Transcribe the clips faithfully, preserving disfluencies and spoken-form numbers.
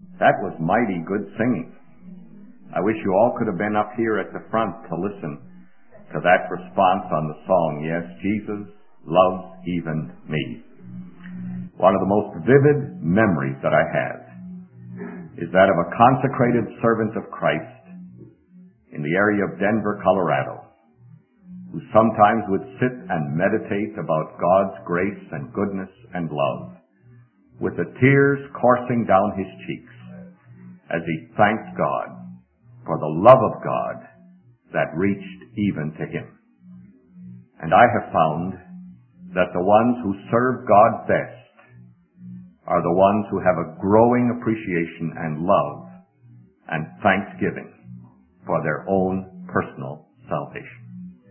That was mighty good singing. I wish you all could have been up here at the front to listen to that response on the song, Yes, Jesus Loves Even Me. One of the most vivid memories that I have is that of a consecrated servant of Christ in the area of Denver, Colorado, who sometimes would sit and meditate about God's grace and goodness and love, with the tears coursing down his cheeks as he thanked God for the love of God that reached even to him. And I have found that the ones who serve God best are the ones who have a growing appreciation and love and thanksgiving for their own personal salvation.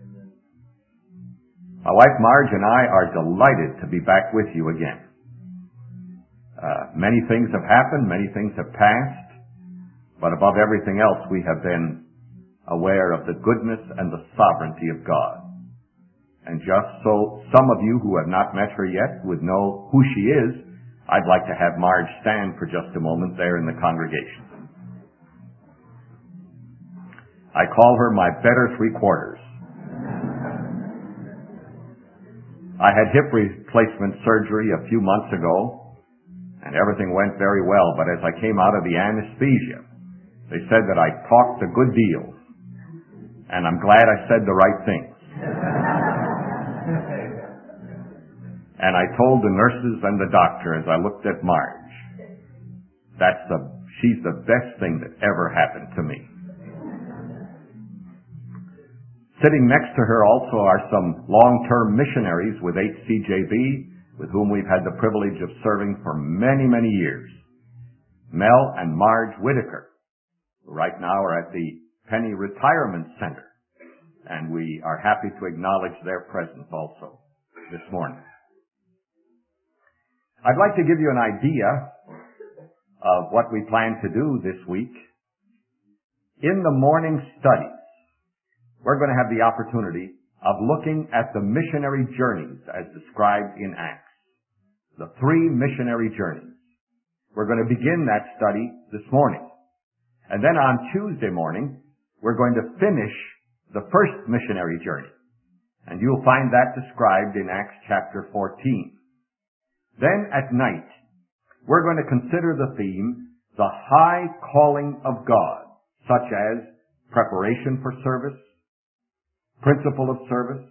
My wife Marge and I are delighted to be back with you again. Uh, many things have happened, many things have passed, but above everything else we have been aware of the goodness and the sovereignty of God. And just so some of you who have not met her yet would know who she is, I'd like to have Marge stand for just a moment there in the congregation. I call her my better three quarters. I had hip replacement surgery a few months ago, and everything went very well, but as I came out of the anesthesia, they said that I talked a good deal, and I'm glad I said the right things. And I told the nurses and the doctor as I looked at Marge, that's the, she's the best thing that ever happened to me. Sitting next to her also are some long-term missionaries with H C J B, with whom we've had the privilege of serving for many, many years. Mel and Marge Whitaker, who right now are at the Penny Retirement Center, and we are happy to acknowledge their presence also this morning. I'd like to give you an idea of what we plan to do this week. In the morning studies, we're going to have the opportunity of looking at the missionary journeys as described in Acts. The three missionary journeys. We're going to begin that study this morning. And then on Tuesday morning, we're going to finish the first missionary journey. And you'll find that described in Acts chapter fourteen. Then at night, we're going to consider the theme, the high calling of God, such as preparation for service, principle of service,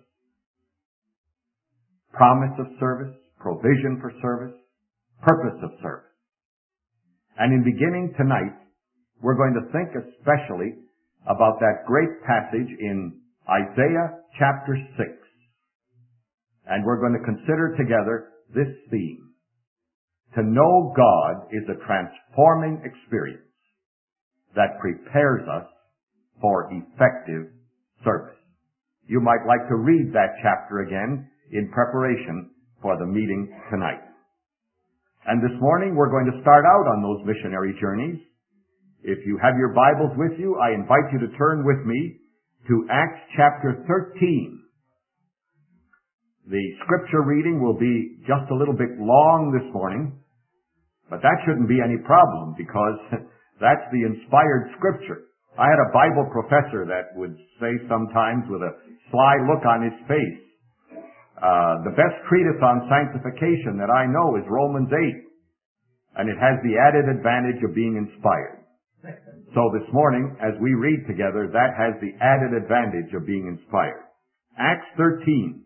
promise of service, provision for service, purpose of service. And in beginning tonight, we're going to think especially about that great passage in Isaiah chapter six. And we're going to consider together this theme. To know God is a transforming experience that prepares us for effective service. You might like to read that chapter again in preparation for the meeting tonight. And this morning we're going to start out on those missionary journeys. If you have your Bibles with you, I invite you to turn with me to Acts chapter thirteen. The scripture reading will be just a little bit long this morning, but that shouldn't be any problem because that's the inspired scripture. I had a Bible professor that would say sometimes with a sly look on his face, uh, the best treatise on sanctification that I know is Romans eight, and it has the added advantage of being inspired. So this morning, as we read together, that has the added advantage of being inspired. Acts thirteen.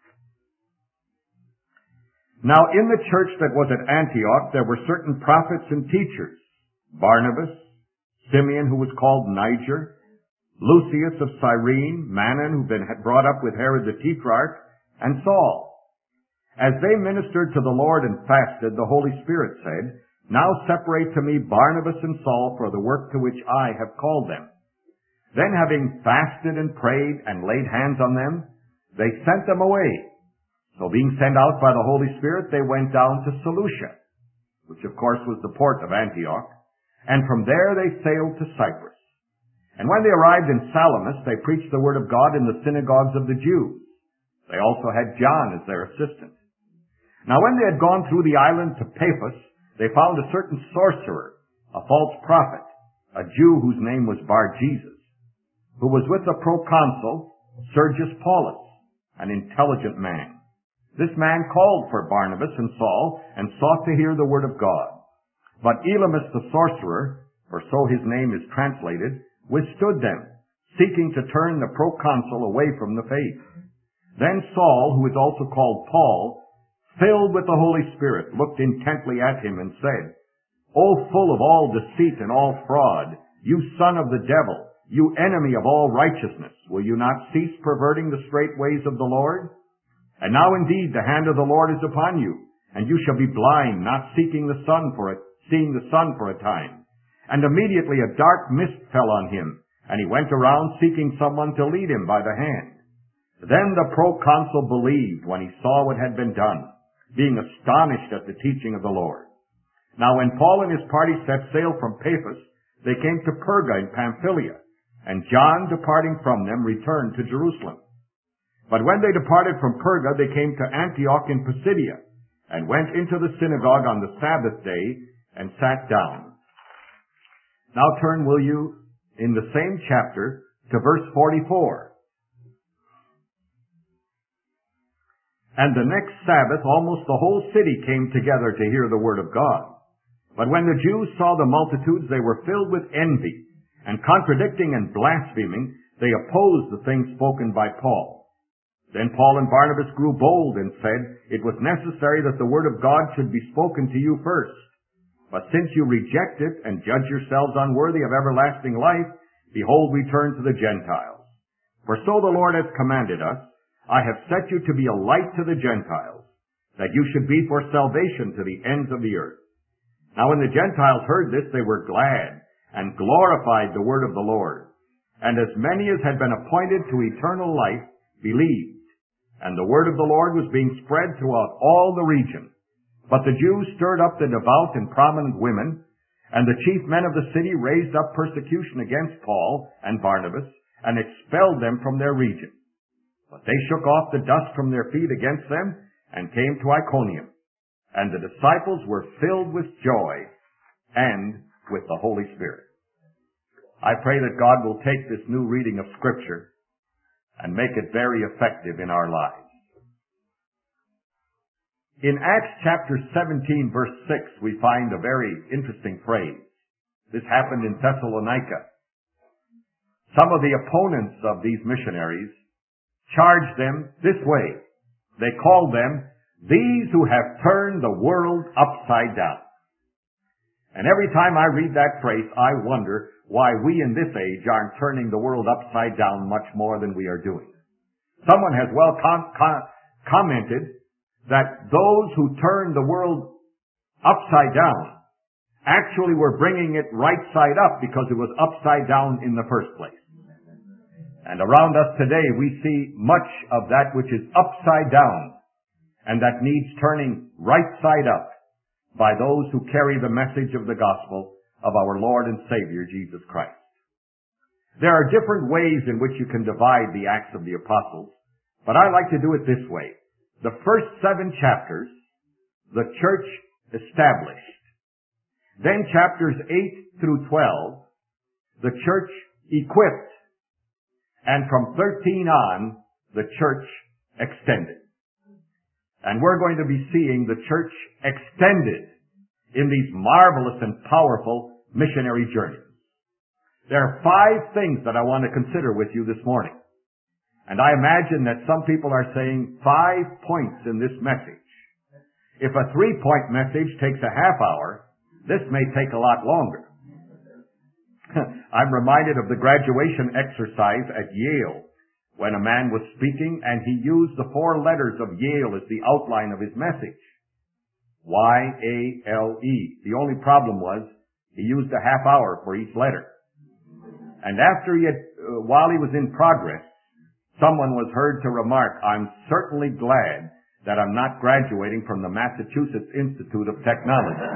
Now in the church that was at Antioch, there were certain prophets and teachers, Barnabas, Simeon, who was called Niger, Lucius of Cyrene, Manon, who'd been brought up with Herod the Tetrarch, and Saul. As they ministered to the Lord and fasted, the Holy Spirit said, Now separate to me Barnabas and Saul for the work to which I have called them. Then having fasted and prayed and laid hands on them, they sent them away. So being sent out by the Holy Spirit, they went down to Seleucia, which of course was the port of Antioch, and from there they sailed to Cyprus. And when they arrived in Salamis, they preached the word of God in the synagogues of the Jews. They also had John as their assistant. Now when they had gone through the island to Paphos, they found a certain sorcerer, a false prophet, a Jew whose name was Bar-Jesus, who was with the proconsul Sergius Paulus, an intelligent man. This man called for Barnabas and Saul and sought to hear the word of God. But Elymas the sorcerer, for so his name is translated, withstood them, seeking to turn the proconsul away from the faith. Then Saul, who is also called Paul, filled with the Holy Spirit, looked intently at him and said, O full of all deceit and all fraud, you son of the devil, you enemy of all righteousness, will you not cease perverting the straight ways of the Lord? And now indeed the hand of the Lord is upon you, and you shall be blind, not seeking the sun for it, seeing the sun for a time. And immediately a dark mist fell on him, and he went around seeking someone to lead him by the hand. Then the proconsul believed when he saw what had been done, being astonished at the teaching of the Lord. Now when Paul and his party set sail from Paphos, they came to Perga in Pamphylia, and John, departing from them, returned to Jerusalem. But when they departed from Perga, they came to Antioch in Pisidia, and went into the synagogue on the Sabbath day, and sat down. Now turn, will you, in the same chapter, to verse forty-four. And the next Sabbath almost the whole city came together to hear the word of God. But when the Jews saw the multitudes, they were filled with envy, and contradicting and blaspheming, they opposed the things spoken by Paul. Then Paul and Barnabas grew bold and said, It was necessary that the word of God should be spoken to you first. But since you reject it and judge yourselves unworthy of everlasting life, behold, we turn to the Gentiles. For so the Lord has commanded us, I have set you to be a light to the Gentiles, that you should be for salvation to the ends of the earth. Now when the Gentiles heard this, they were glad, and glorified the word of the Lord. And as many as had been appointed to eternal life believed. And the word of the Lord was being spread throughout all the region. But the Jews stirred up the devout and prominent women, and the chief men of the city raised up persecution against Paul and Barnabas, and expelled them from their region. But they shook off the dust from their feet against them, and came to Iconium. And the disciples were filled with joy and with the Holy Spirit. I pray that God will take this new reading of Scripture and make it very effective in our lives. In Acts chapter seventeen, verse six, we find a very interesting phrase. This happened in Thessalonica. Some of the opponents of these missionaries charged them this way. They called them, these who have turned the world upside down. And every time I read that phrase, I wonder why we in this age aren't turning the world upside down much more than we are doing. Someone has well com- com- commented that those who turned the world upside down actually were bringing it right side up because it was upside down in the first place. And around us today we see much of that which is upside down and that needs turning right side up by those who carry the message of the gospel of our Lord and Savior, Jesus Christ. There are different ways in which you can divide the Acts of the Apostles, but I like to do it this way. The first seven chapters, the church established. Then chapters eight through twelve, the church equipped. And from thirteen on, the church extended. And we're going to be seeing the church extended in these marvelous and powerful missionary journeys. There are five things that I want to consider with you this morning. And I imagine that some people are saying five points in this message. If a three-point message takes a half hour, this may take a lot longer. I'm reminded of the graduation exercise at Yale when a man was speaking and he used the four letters of Yale as the outline of his message. Y A L E. The only problem was he used a half hour for each letter. And after he had, uh, while he was in progress, someone was heard to remark, I'm certainly glad that I'm not graduating from the Massachusetts Institute of Technology.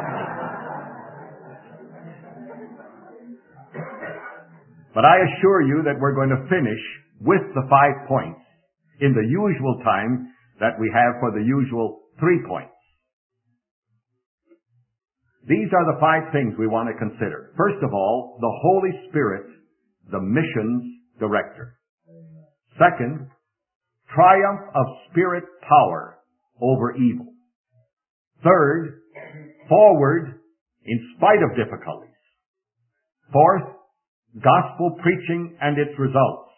But I assure you that we're going to finish with the five points in the usual time that we have for the usual three points. These are the five things we want to consider. First of all, the Holy Spirit, the missions director. Second, triumph of spirit power over evil. Third, forward in spite of difficulties. Fourth, gospel preaching and its results.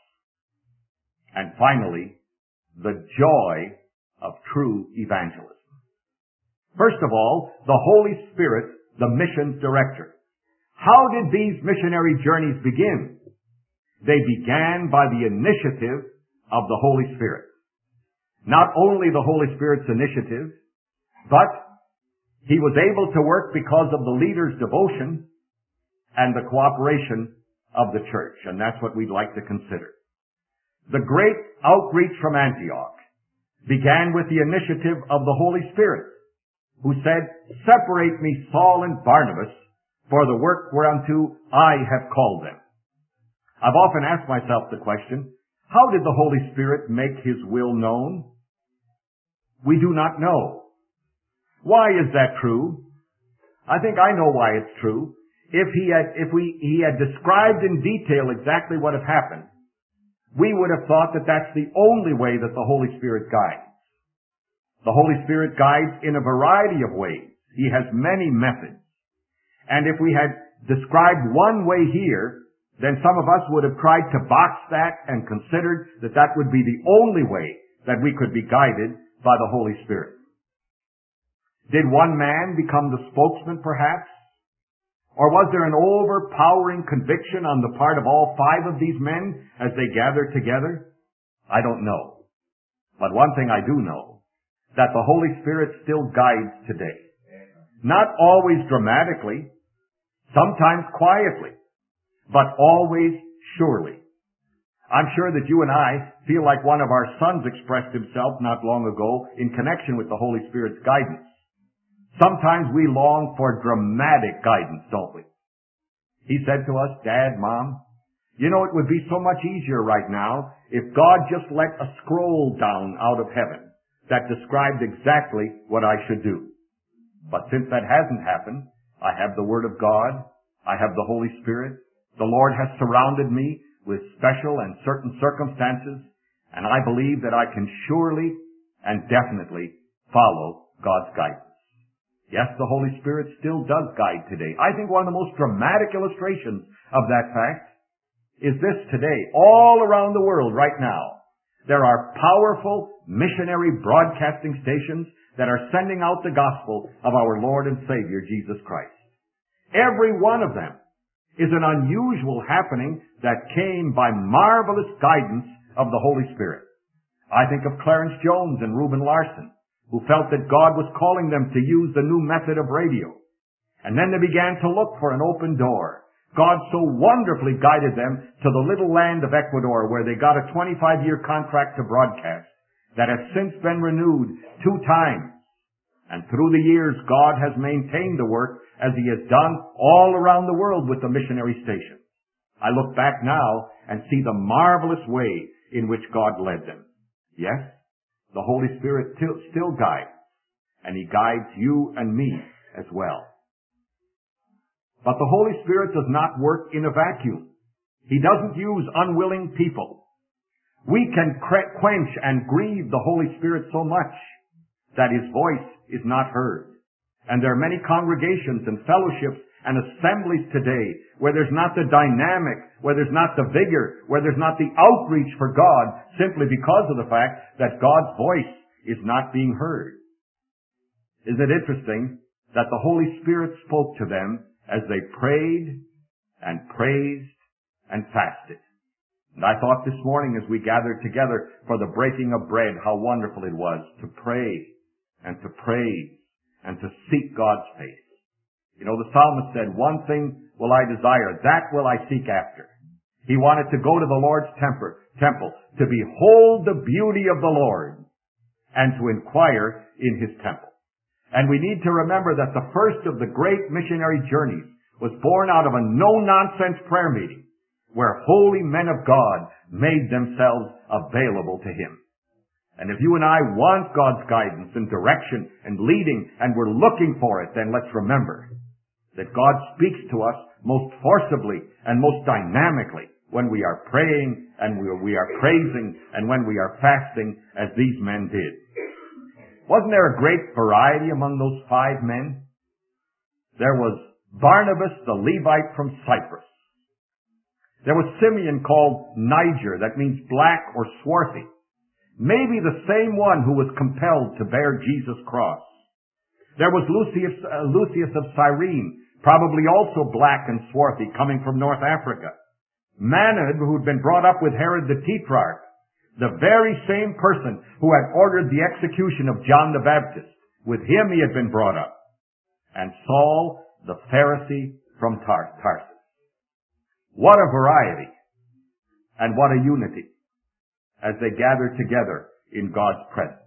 And finally, the joy of true evangelism. First of all, the Holy Spirit, the missions director. How did these missionary journeys begin? They began by the initiative of the Holy Spirit. Not only the Holy Spirit's initiative, but he was able to work because of the leader's devotion and the cooperation of the church. And that's what we'd like to consider. The great outreach from Antioch began with the initiative of the Holy Spirit, who said, "Separate me, Saul and Barnabas, for the work whereunto I have called them." I've often asked myself the question, how did the Holy Spirit make his will known? We do not know. Why is that true? I think I know why it's true. If he had, if we, he had described in detail exactly what had happened, we would have thought that that's the only way that the Holy Spirit guides. The Holy Spirit guides in a variety of ways. He has many methods. And if we had described one way here, then some of us would have tried to box that and considered that that would be the only way that we could be guided by the Holy Spirit. Did one man become the spokesman, perhaps? Or was there an overpowering conviction on the part of all five of these men as they gathered together? I don't know. But one thing I do know, that the Holy Spirit still guides today. Not always dramatically, sometimes quietly, but always surely. I'm sure that you and I feel like one of our sons expressed himself not long ago in connection with the Holy Spirit's guidance. Sometimes we long for dramatic guidance, don't we? He said to us, "Dad, Mom, you know, it would be so much easier right now if God just let a scroll down out of heaven that described exactly what I should do." But since that hasn't happened, I have the Word of God. I have the Holy Spirit. The Lord has surrounded me with special and certain circumstances, and I believe that I can surely and definitely follow God's guidance. Yes, the Holy Spirit still does guide today. I think one of the most dramatic illustrations of that fact is this today. All around the world right now, there are powerful missionary broadcasting stations that are sending out the gospel of our Lord and Savior, Jesus Christ. Every one of them is an unusual happening that came by marvelous guidance of the Holy Spirit. I think of Clarence Jones and Reuben Larson, who felt that God was calling them to use the new method of radio. And then they began to look for an open door. God so wonderfully guided them to the little land of Ecuador, where they got a twenty-five year contract to broadcast that has since been renewed two times. And through the years, God has maintained the work as he has done all around the world with the missionary stations. I look back now and see the marvelous way in which God led them. Yes, the Holy Spirit still guides, and he guides you and me as well. But the Holy Spirit does not work in a vacuum. He doesn't use unwilling people. We can quench and grieve the Holy Spirit so much that his voice is not heard. And there are many congregations and fellowships and assemblies today where there's not the dynamic, where there's not the vigor, where there's not the outreach for God, simply because of the fact that God's voice is not being heard. Isn't it interesting that the Holy Spirit spoke to them as they prayed and praised and fasted? And I thought this morning as we gathered together for the breaking of bread, how wonderful it was to pray and to praise and to seek God's face. You know, the psalmist said, "One thing will I desire, that will I seek after." He wanted to go to the Lord's temple, to behold the beauty of the Lord, and to inquire in his temple. And we need to remember that the first of the great missionary journeys was born out of a no-nonsense prayer meeting, where holy men of God made themselves available to him. And if you and I want God's guidance and direction and leading, and we're looking for it, then let's remember that God speaks to us most forcibly and most dynamically when we are praying and we are praising and when we are fasting, as these men did. Wasn't there a great variety among those five men? There was Barnabas the Levite from Cyprus. There was Simeon called Niger, that means black or swarthy. Maybe the same one who was compelled to bear Jesus' cross. There was Lucius, uh, Lucius of Cyrene, probably also black and swarthy, coming from North Africa. Manaen, who'd been brought up with Herod the Tetrarch, the very same person who had ordered the execution of John the Baptist. With him he had been brought up. And Saul, the Pharisee from Tar- Tarsus. What a variety and what a unity as they gathered together in God's presence.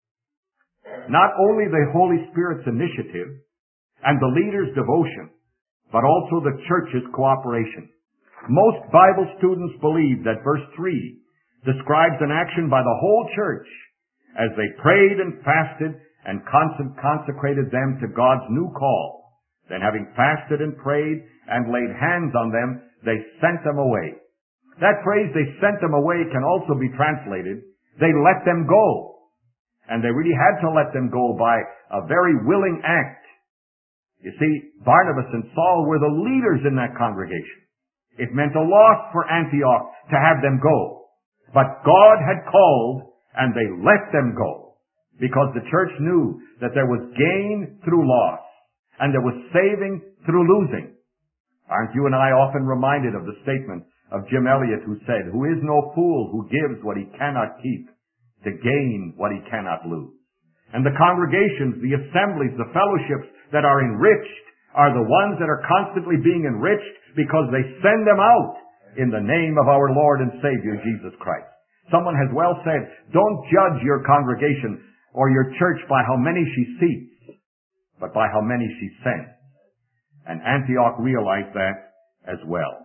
Not only the Holy Spirit's initiative and the leader's devotion, but also the church's cooperation. Most Bible students believe that verse three describes an action by the whole church as they prayed and fasted and consecrated them to God's new call. Then having fasted and prayed and laid hands on them, they sent them away. That phrase, they sent them away, can also be translated, they let them go. And they really had to let them go by a very willing act. You see, Barnabas and Saul were the leaders in that congregation. It meant a loss for Antioch to have them go. But God had called, and they let them go, because the church knew that there was gain through loss, and there was saving through losing. Aren't you and I often reminded of the statement of Jim Elliot, who said, "Who is no fool who gives what he cannot keep to gain what he cannot lose." And the congregations, the assemblies, the fellowships that are enriched are the ones that are constantly being enriched because they send them out in the name of our Lord and Savior, Jesus Christ. Someone has well said, don't judge your congregation or your church by how many she seats, but by how many she sends. And Antioch realized that as well.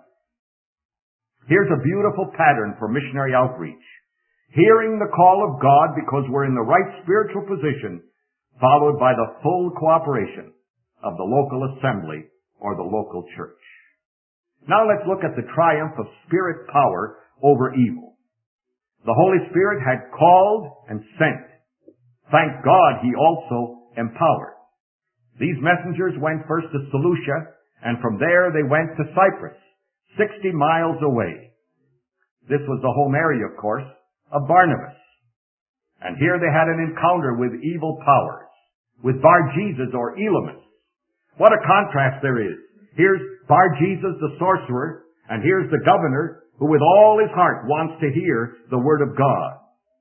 Here's a beautiful pattern for missionary outreach. Hearing the call of God because we're in the right spiritual position, followed by the full cooperation of the local assembly or the local church. Now let's look at the triumph of spirit power over evil. The Holy Spirit had called and sent. Thank God he also empowered. These messengers went first to Seleucia, and from there they went to Cyprus, sixty miles away. This was the home area, of course, of Barnabas. And here they had an encounter with evil powers, with Bar-Jesus or Elymas. What a contrast there is. Here's Bar-Jesus the sorcerer, and here's the governor who with all his heart wants to hear the word of God.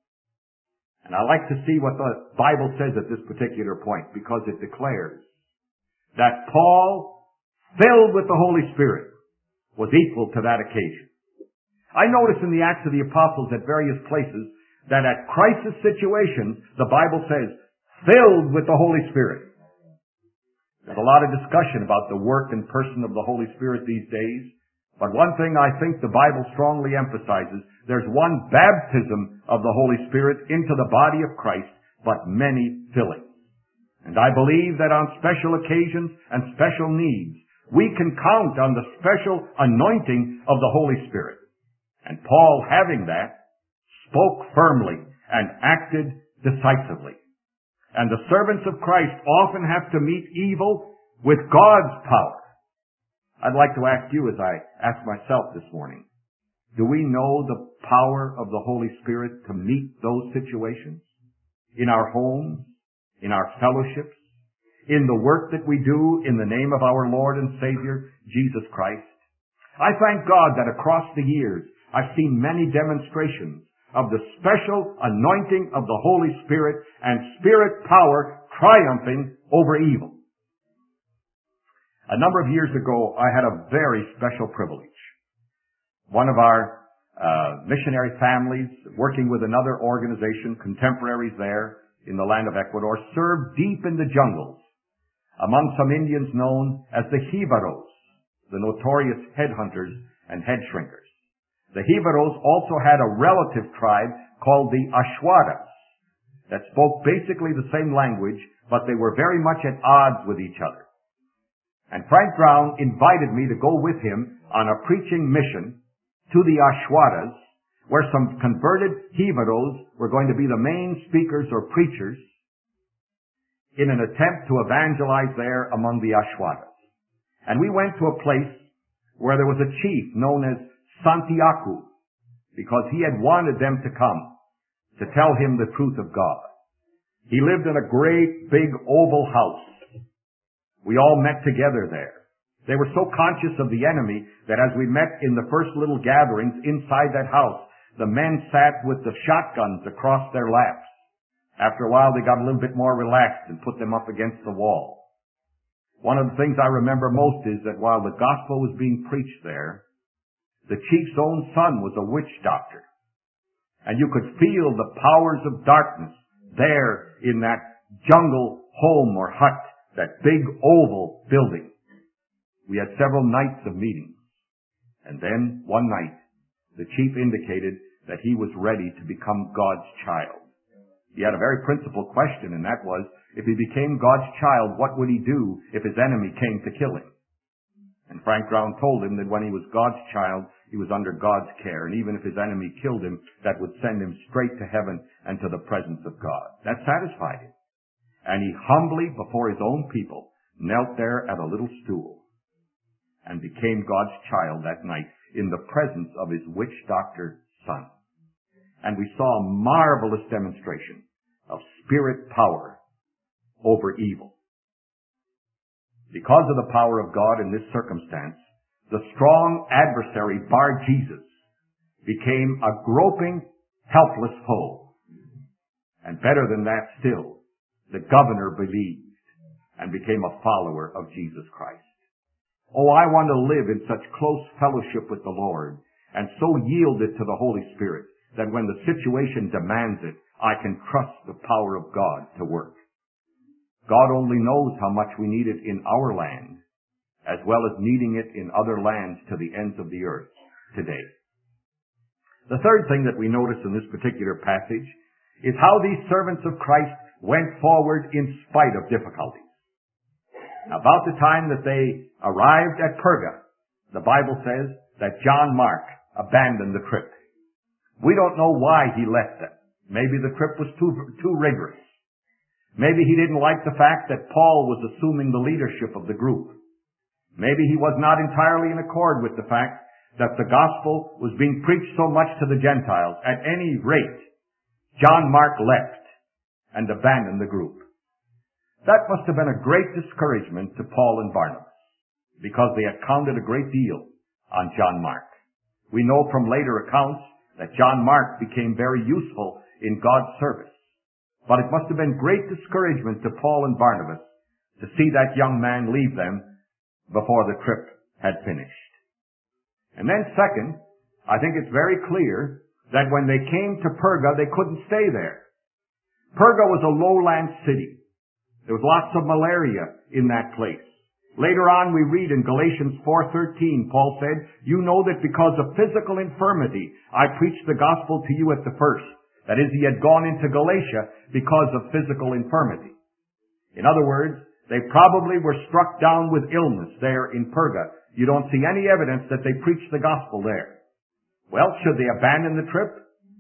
And I like to see what the Bible says at this particular point, because it declares that Paul, filled with the Holy Spirit, was equal to that occasion. I notice in the Acts of the Apostles at various places that at crisis situations, the Bible says, filled with the Holy Spirit. There's a lot of discussion about the work and person of the Holy Spirit these days. But one thing I think the Bible strongly emphasizes, there's one baptism of the Holy Spirit into the body of Christ, but many fillings. And I believe that on special occasions and special needs, we can count on the special anointing of the Holy Spirit. And Paul, having that, spoke firmly and acted decisively. And the servants of Christ often have to meet evil with God's power. I'd like to ask you, as I ask myself this morning, do we know the power of the Holy Spirit to meet those situations? In our homes, in our fellowships, in the work that we do in the name of our Lord and Savior, Jesus Christ? I thank God that across the years, I've seen many demonstrations of the special anointing of the Holy Spirit and Spirit power triumphing over evil. A number of years ago, I had a very special privilege. One of our uh, missionary families, working with another organization, contemporaries there in the land of Ecuador, served deep in the jungles among some Indians known as the Jivaros, the notorious headhunters and head shrinkers. The Jivaros also had a relative tribe called the Ashwadas that spoke basically the same language, but they were very much at odds with each other. And Frank Brown invited me to go with him on a preaching mission to the Ashwadas, where some converted Hevados were going to be the main speakers or preachers in an attempt to evangelize there among the Ashwadas. And we went to a place where there was a chief known as Santiaku, because he had wanted them to come to tell him the truth of God. He lived in a great big oval house. We all met together there. They were so conscious of the enemy that as we met in the first little gatherings inside that house, the men sat with the shotguns across their laps. After a while, they got a little bit more relaxed and put them up against the wall. One of the things I remember most is that while the gospel was being preached there, the chief's own son was a witch doctor. And you could feel the powers of darkness there in that jungle home or hut, that big oval building. We had several nights of meetings. And then, one night, the chief indicated that he was ready to become God's child. He had a very principal question, and that was, if he became God's child, what would he do if his enemy came to kill him? And Frank Brown told him that when he was God's child, he was under God's care, and even if his enemy killed him, that would send him straight to heaven and to the presence of God. That satisfied him. And he humbly, before his own people, knelt there at a little stool and became God's child that night in the presence of his witch doctor son. And we saw a marvelous demonstration of spirit power over evil. Because of the power of God in this circumstance, the strong adversary, bar Jesus, became a groping, helpless foe. And better than that still, the governor believed and became a follower of Jesus Christ. Oh, I want to live in such close fellowship with the Lord and so yielded to the Holy Spirit that when the situation demands it, I can trust the power of God to work. God only knows how much we need it in our land, as well as needing it in other lands to the ends of the earth today. The third thing that we notice in this particular passage is how these servants of Christ went forward in spite of difficulties. About the time that they arrived at Perga, the Bible says that John Mark abandoned the trip. We don't know why he left them. Maybe the trip was too, too rigorous. Maybe he didn't like the fact that Paul was assuming the leadership of the group. Maybe he was not entirely in accord with the fact that the gospel was being preached so much to the Gentiles. At any rate, John Mark left and abandoned the group. That must have been a great discouragement to Paul and Barnabas, because they had counted a great deal on John Mark. We know from later accounts that John Mark became very useful in God's service. But it must have been great discouragement to Paul and Barnabas to see that young man leave them before the trip had finished. And then second, I think it's very clear that when they came to Perga, they couldn't stay there. Perga was a lowland city. There was lots of malaria in that place. Later on we read in Galatians four thirteen, Paul said, "You know that because of physical infirmity, I preached the gospel to you at the first." That is, he had gone into Galatia because of physical infirmity. In other words, they probably were struck down with illness there in Perga. You don't see any evidence that they preached the gospel there. Well, should they abandon the trip?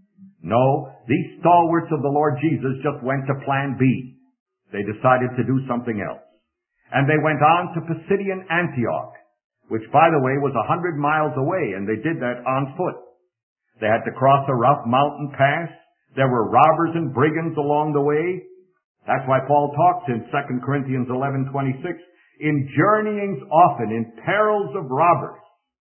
No, these stalwarts of the Lord Jesus just went to plan B. They decided to do something else. And they went on to Pisidian Antioch, which, by the way, was a hundred miles away, and they did that on foot. They had to cross a rough mountain pass. There were robbers and brigands along the way. That's why Paul talks in Second Corinthians eleven twenty-six, in journeyings often, in perils of robbers.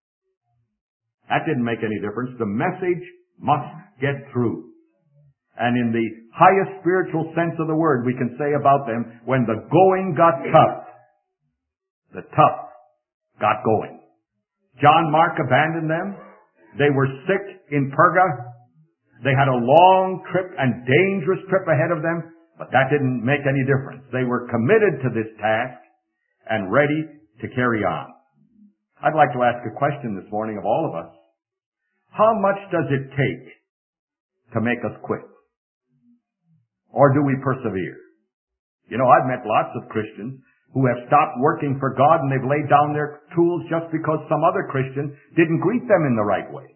That didn't make any difference. The message must get through. And in the highest spiritual sense of the word, we can say about them, when the going got tough, the tough got going. John Mark abandoned them. They were sick in Perga. They had a long trip and dangerous trip ahead of them, but that didn't make any difference. They were committed to this task and ready to carry on. I'd like to ask a question this morning of all of us. How much does it take to make us quit? Or do we persevere? You know, I've met lots of Christians who have stopped working for God and they've laid down their tools just because some other Christian didn't greet them in the right way.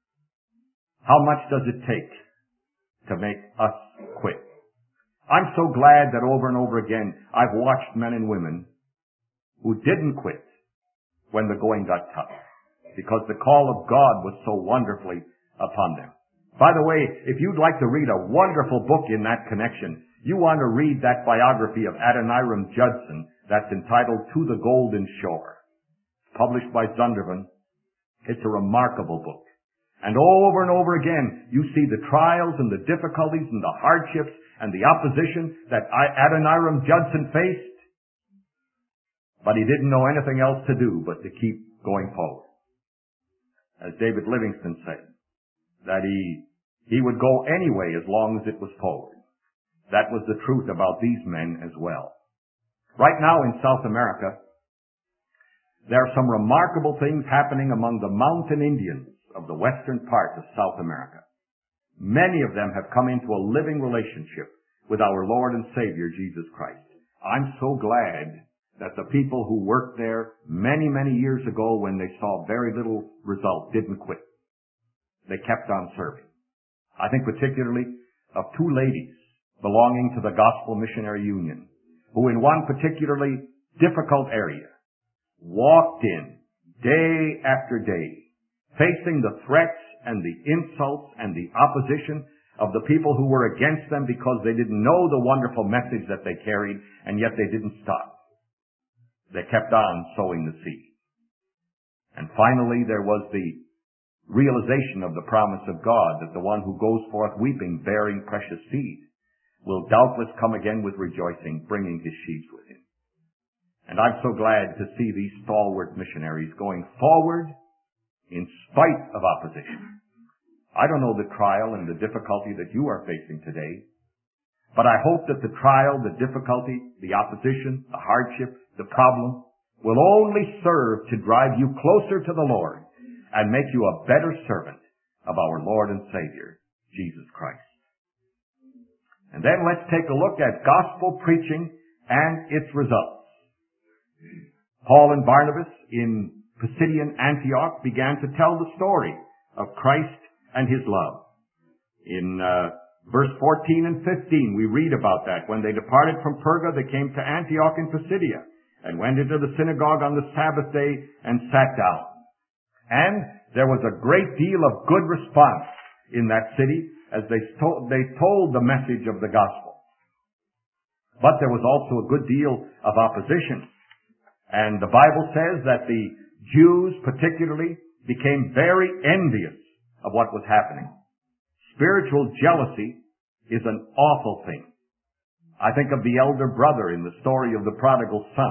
How much does it take to make us quit? I'm so glad that over and over again I've watched men and women who didn't quit when the going got tough, because the call of God was so wonderfully upon them. By the way, if you'd like to read a wonderful book in that connection, you want to read that biography of Adoniram Judson that's entitled To the Golden Shore, published by Zondervan. It's a remarkable book. And over and over again, you see the trials and the difficulties and the hardships and the opposition that Adoniram Judson faced. But he didn't know anything else to do but to keep going forward. As David Livingston said, that he, he would go anyway as long as it was forward. That was the truth about these men as well. Right now in South America, there are some remarkable things happening among the mountain Indians of the western part of South America. Many of them have come into a living relationship with our Lord and Savior, Jesus Christ. I'm so glad that the people who worked there many, many years ago when they saw very little result didn't quit. They kept on serving. I think particularly of two ladies belonging to the Gospel Missionary Union who in one particularly difficult area walked in day after day, facing the threats and the insults and the opposition of the people who were against them because they didn't know the wonderful message that they carried, and yet they didn't stop. They kept on sowing the seed. And finally, there was the realization of the promise of God that the one who goes forth weeping, bearing precious seed, will doubtless come again with rejoicing, bringing his sheaves with him. And I'm so glad to see these stalwart missionaries going forward in spite of opposition. I don't know the trial and the difficulty that you are facing today, but I hope that the trial, the difficulty, the opposition, the hardship, the problem will only serve to drive you closer to the Lord and make you a better servant of our Lord and Savior, Jesus Christ. And then let's take a look at gospel preaching and its results. Paul and Barnabas in Pisidian Antioch began to tell the story of Christ and his love. In uh, verse fourteen and fifteen, we read about that. When they departed from Perga, they came to Antioch in Pisidia and went into the synagogue on the Sabbath day and sat down. And there was a great deal of good response in that city as they told, they told the message of the gospel. But there was also a good deal of opposition. And the Bible says that the Jews particularly became very envious of what was happening. Spiritual jealousy is an awful thing. I think of the elder brother in the story of the prodigal son,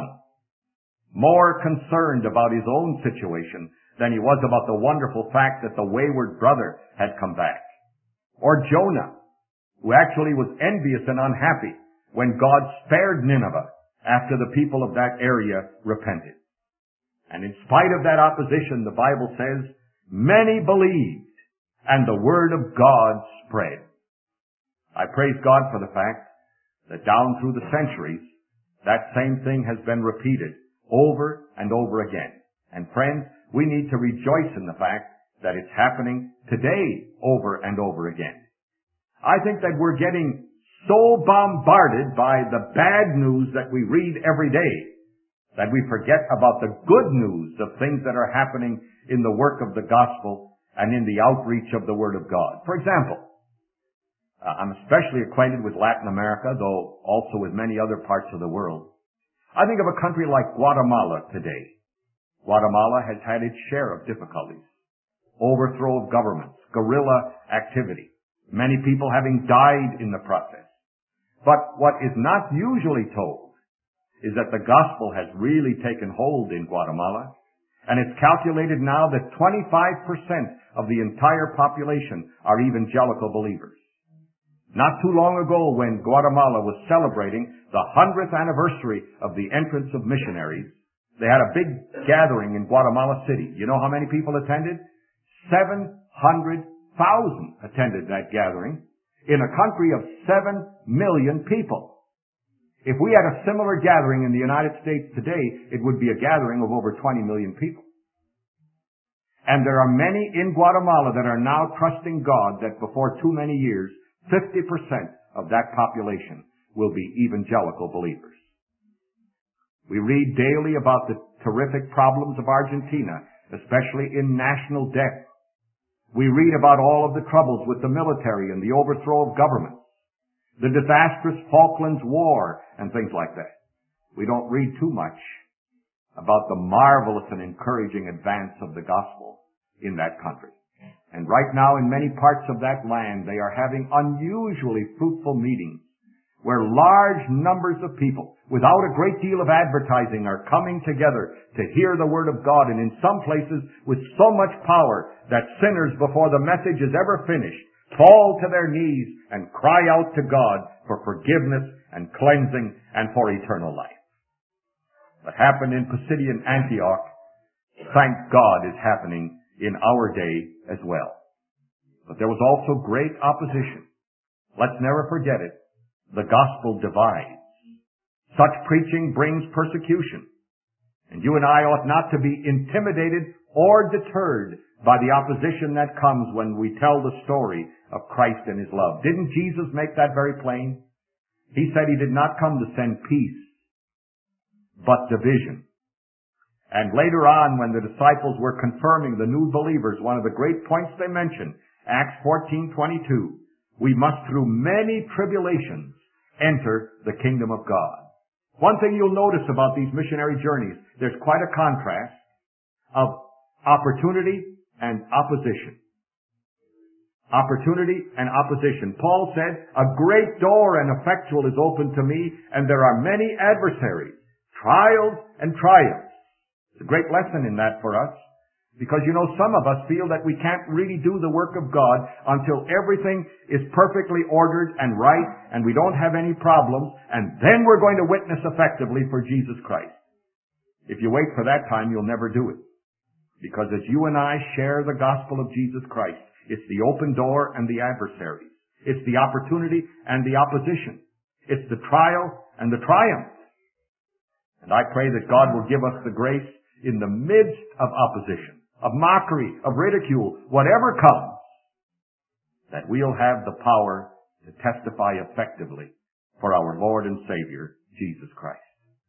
more concerned about his own situation than he was about the wonderful fact that the wayward brother had come back. Or Jonah, who actually was envious and unhappy when God spared Nineveh after the people of that area repented. And in spite of that opposition, the Bible says, many believed, and the word of God spread. I praise God for the fact that down through the centuries, that same thing has been repeated over and over again. And friends, we need to rejoice in the fact that it's happening today over and over again. I think that we're getting so bombarded by the bad news that we read every day that we forget about the good news of things that are happening in the work of the gospel and in the outreach of the Word of God. For example, uh, I'm especially acquainted with Latin America, though also with many other parts of the world. I think of a country like Guatemala today. Guatemala has had its share of difficulties. Overthrow of governments, guerrilla activity, many people having died in the process. But what is not usually told is that the gospel has really taken hold in Guatemala, and it's calculated now that twenty-five percent of the entire population are evangelical believers. Not too long ago, when Guatemala was celebrating the hundredth anniversary of the entrance of missionaries, they had a big gathering in Guatemala City. You know how many people attended? seven hundred thousand attended that gathering in a country of seven million people. If we had a similar gathering in the United States today, it would be a gathering of over twenty million people. And there are many in Guatemala that are now trusting God that before too many years, fifty percent of that population will be evangelical believers. We read daily about the terrific problems of Argentina, especially in national debt. We read about all of the troubles with the military and the overthrow of governments, the disastrous Falklands War, and things like that. We don't read too much about the marvelous and encouraging advance of the gospel in that country. And right now, in many parts of that land, they are having unusually fruitful meetings where large numbers of people, without a great deal of advertising, are coming together to hear the Word of God, and in some places with so much power that sinners, before the message is ever finished, fall to their knees and cry out to God for forgiveness and cleansing and for eternal life. What happened in Pisidian Antioch, thank God, is happening in our day as well. But there was also great opposition. Let's never forget it. The gospel divides. Such preaching brings persecution. And you and I ought not to be intimidated or deterred by the opposition that comes when we tell the story of Christ and His love. Didn't Jesus make that very plain? He said He did not come to send peace, but division. And later on, when the disciples were confirming the new believers, one of the great points they mentioned, Acts fourteen twenty-two, we must through many tribulations enter the kingdom of God. One thing you'll notice about these missionary journeys, there's quite a contrast of opportunity and opposition. Opportunity and opposition. Paul said, a great door and effectual is open to me, and there are many adversaries, trials and triumphs. It's a great lesson in that for us, because, you know, some of us feel that we can't really do the work of God until everything is perfectly ordered and right, and we don't have any problems, and then we're going to witness effectively for Jesus Christ. If you wait for that time, you'll never do it. Because as you and I share the gospel of Jesus Christ, it's the open door and the adversaries. It's the opportunity and the opposition. It's the trial and the triumph. And I pray that God will give us the grace in the midst of opposition, of mockery, of ridicule, whatever comes, that we'll have the power to testify effectively for our Lord and Savior, Jesus Christ.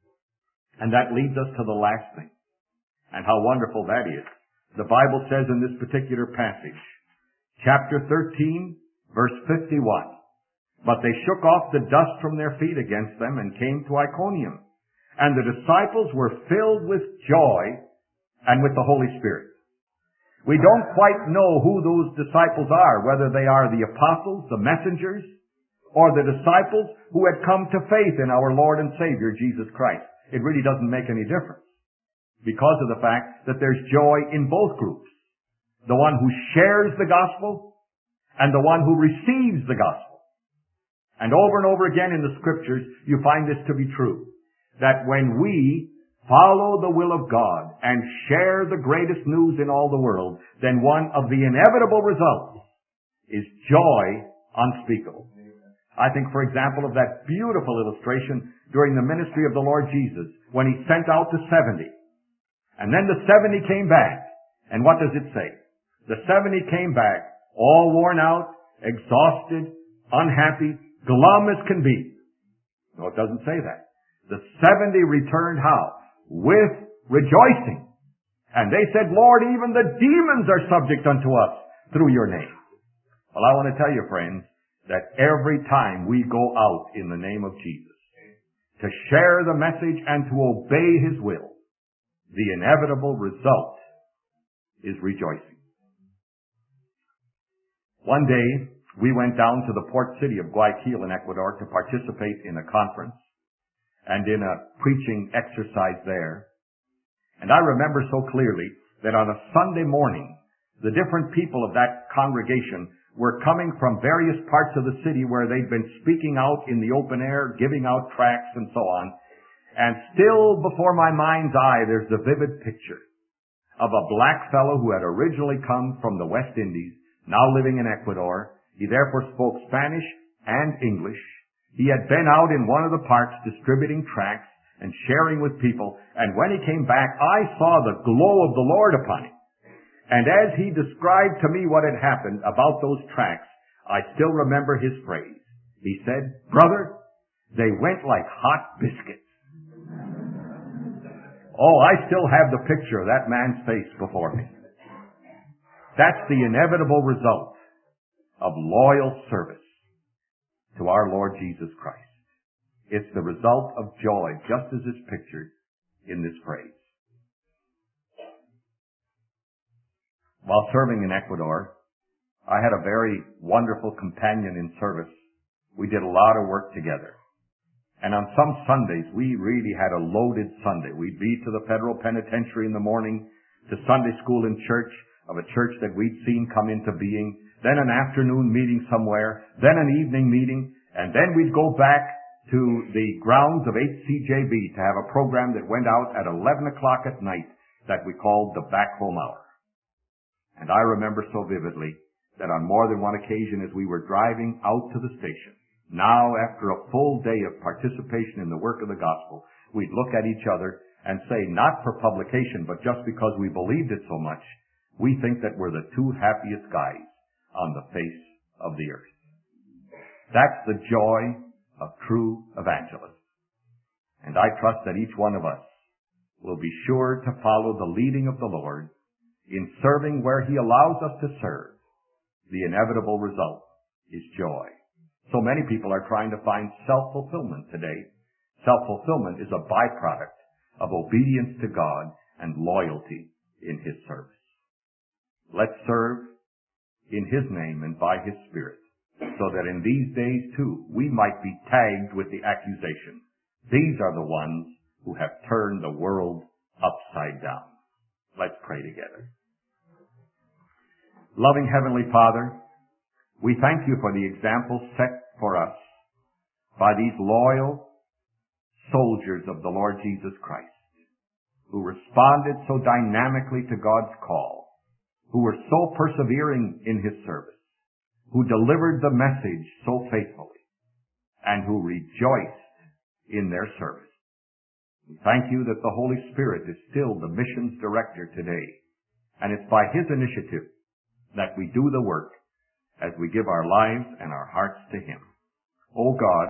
And that leads us to the last thing. And how wonderful that is. The Bible says in this particular passage, chapter thirteen, verse fifty-one, but they shook off the dust from their feet against them and came to Iconium. And the disciples were filled with joy and with the Holy Spirit. We don't quite know who those disciples are, whether they are the apostles, the messengers, or the disciples who had come to faith in our Lord and Savior, Jesus Christ. It really doesn't make any difference, because of the fact that there's joy in both groups. The one who shares the gospel and the one who receives the gospel. And over and over again in the Scriptures, you find this to be true. That when we follow the will of God and share the greatest news in all the world, then one of the inevitable results is joy unspeakable. I think, for example, of that beautiful illustration during the ministry of the Lord Jesus when He sent out the seventy. And then the seventy came back. And what does it say? The seventy came back all worn out, exhausted, unhappy, glum as can be. No, it doesn't say that. The seventy returned how? With rejoicing. And they said, Lord, even the demons are subject unto us through your name. Well, I want to tell you, friends, that every time we go out in the name of Jesus to share the message and to obey His will, the inevitable result is rejoicing. One day, we went down to the port city of Guayaquil in Ecuador to participate in a conference and in a preaching exercise there. And I remember so clearly that on a Sunday morning, the different people of that congregation were coming from various parts of the city where they'd been speaking out in the open air, giving out tracts and so on. And still before my mind's eye, there's the vivid picture of a black fellow who had originally come from the West Indies, now living in Ecuador. He therefore spoke Spanish and English. He had been out in one of the parks distributing tracts and sharing with people, and when he came back, I saw the glow of the Lord upon him. And as he described to me what had happened about those tracts, I still remember his phrase. He said, "Brother, they went like hot biscuits." Oh, I still have the picture of that man's face before me. That's the inevitable result of loyal service to our Lord Jesus Christ. It's the result of joy, just as is pictured in this phrase. While serving in Ecuador, I had a very wonderful companion in service. We did a lot of work together. And on some Sundays, we really had a loaded Sunday. We'd be to the federal penitentiary in the morning, to Sunday school in church, of a church that we'd seen come into being, then an afternoon meeting somewhere, then an evening meeting, and then we'd go back to the grounds of H C J B to have a program that went out at eleven o'clock at night that we called the Back Home Hour. And I remember so vividly that on more than one occasion as we were driving out to the station, now after a full day of participation in the work of the gospel, we'd look at each other and say, not for publication, but just because we believed it so much, we think that we're the two happiest guys on the face of the earth. That's the joy of true evangelists. And I trust that each one of us will be sure to follow the leading of the Lord in serving where He allows us to serve. The inevitable result is joy. So many people are trying to find self-fulfillment today. Self-fulfillment is a byproduct of obedience to God and loyalty in His service. Let's serve in His name and by His Spirit, so that in these days too we might be tagged with the accusation, these are the ones who have turned the world upside down. Let's pray together. Loving Heavenly Father, we thank You for the example set for us by these loyal soldiers of the Lord Jesus Christ, who responded so dynamically to God's call, who were so persevering in His service, who delivered the message so faithfully, and who rejoiced in their service. We thank You that the Holy Spirit is still the missions director today, and it's by His initiative that we do the work as we give our lives and our hearts to Him. O God,